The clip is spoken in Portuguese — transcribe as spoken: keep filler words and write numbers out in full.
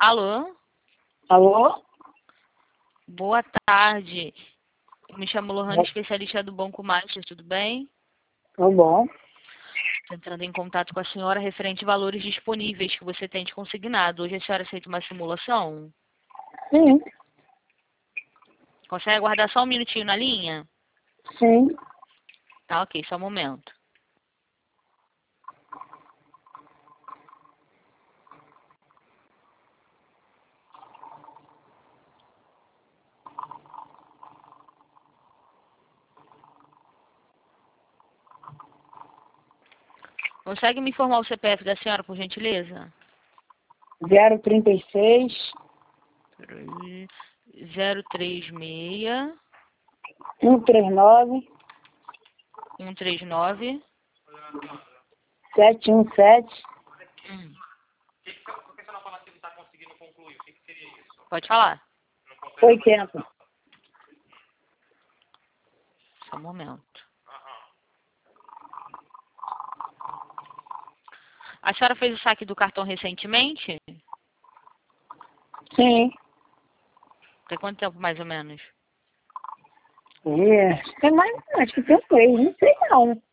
Alô? Alô? Boa tarde. Eu me chamo Lohane, especialista do Banco Master, tudo bem? Tudo bom. Entrando em contato com a senhora referente a valores disponíveis que você tem de consignado. Hoje a senhora aceita uma simulação? Sim, Consegue aguardar só um minutinho na linha? sim. Tá, ok, só um momento. Consegue me informar o C P F da senhora, por gentileza? zero trinta e seis, zero três seis, cento e trinta e nove, um três nove. sete um sete, Hum. Pode falar. oitenta. Só um momento. A senhora fez o saque do cartão recentemente? Sim. Tem quanto tempo, mais ou menos? É, tem mais, acho que tem um mês, não sei não.